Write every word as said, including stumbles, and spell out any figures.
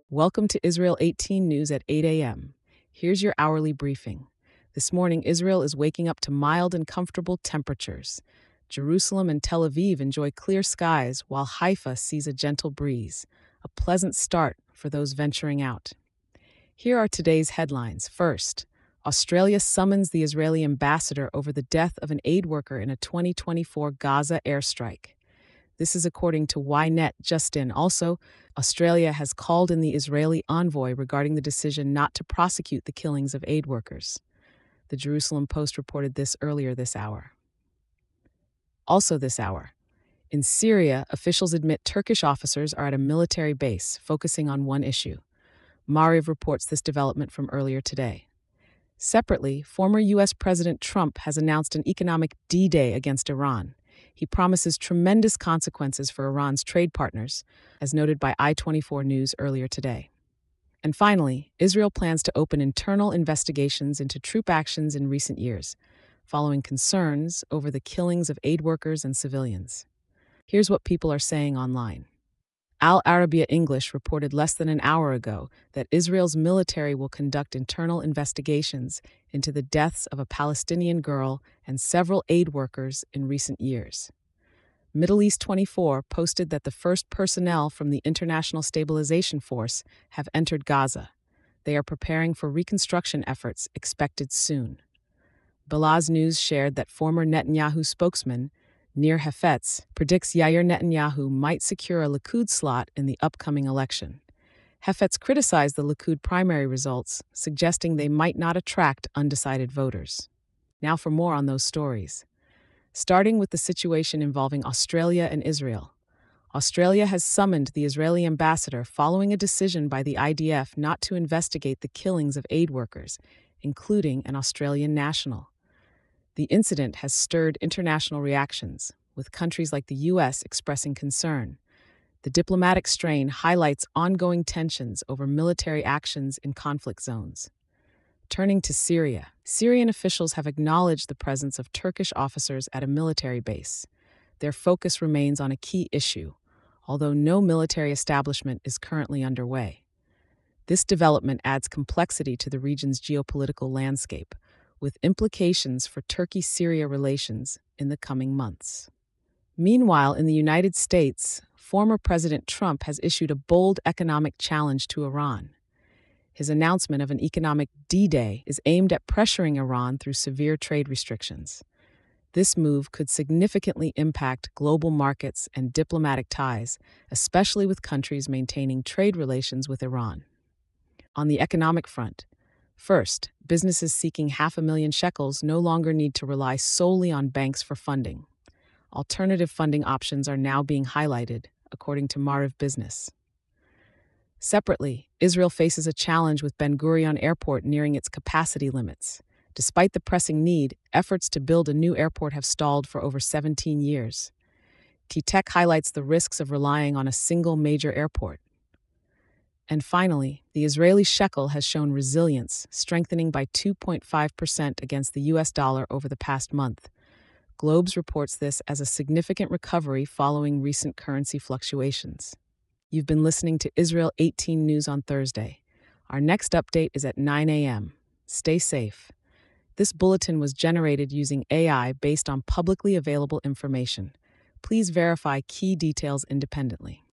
Welcome to Israel eighteen News at eight a m. Here's your hourly briefing. This morning, Israel is waking up to mild and comfortable temperatures. Jerusalem and Tel Aviv enjoy clear skies, while Haifa sees a gentle breeze. A pleasant start for those venturing out. Here are today's headlines. First, Australia summons the Israeli ambassador over the death of an aid worker in a twenty twenty-four Gaza airstrike. This is according to Ynet just in. Also, Australia has called in the Israeli envoy regarding the decision not to prosecute the killings of aid workers. The Jerusalem Post reported this earlier this hour. Also this hour, in Syria, officials admit Turkish officers are at a military base, focusing on one issue. Mariv reports this development from earlier today. Separately, former U S President Trump has announced an economic D-Day against Iran. He promises tremendous consequences for Iran's trade partners, as noted by i twenty-four News earlier today. And finally, Israel plans to open internal investigations into troop actions in recent years, following concerns over the killings of aid workers and civilians. Here's what people are saying online. Al Arabiya English reported less than an hour ago that Israel's military will conduct internal investigations into the deaths of a Palestinian girl and several aid workers in recent years. Middle East twenty-four posted that the first personnel from the International Stabilization Force have entered Gaza. They are preparing for reconstruction efforts expected soon. Balaz News shared that former Netanyahu spokesman Nir Hafetz predicts Yair Netanyahu might secure a Likud slot in the upcoming election. Hafetz criticized the Likud primary results, suggesting they might not attract undecided voters. Now for more on those stories. Starting with the situation involving Australia and Israel. Australia has summoned the Israeli ambassador following a decision by the I D F not to investigate the killings of aid workers, including an Australian national. The incident has stirred international reactions, with countries like the U S expressing concern. The diplomatic strain highlights ongoing tensions over military actions in conflict zones. Turning to Syria, Syrian officials have acknowledged the presence of Turkish officers at a military base. Their focus remains on a key issue, although no military establishment is currently underway. This development adds complexity to the region's geopolitical landscape, with implications for Turkey-Syria relations in the coming months. Meanwhile, in the United States, former President Trump has issued a bold economic challenge to Iran. His announcement of an economic D-Day is aimed at pressuring Iran through severe trade restrictions. This move could significantly impact global markets and diplomatic ties, especially with countries maintaining trade relations with Iran. On the economic front, first, businesses seeking half a million shekels no longer need to rely solely on banks for funding. Alternative funding options are now being highlighted, according to Mariv Business. Separately, Israel faces a challenge with Ben Gurion Airport nearing its capacity limits. Despite the pressing need, efforts to build a new airport have stalled for over seventeen years. T Tech highlights the risks of relying on a single major airport. And finally, the Israeli shekel has shown resilience, strengthening by two point five percent against the U S dollar over the past month. Globes reports this as a significant recovery following recent currency fluctuations. You've been listening to Israel eighteen News on Thursday. Our next update is at nine a m Stay safe. This bulletin was generated using A I based on publicly available information. Please verify key details independently.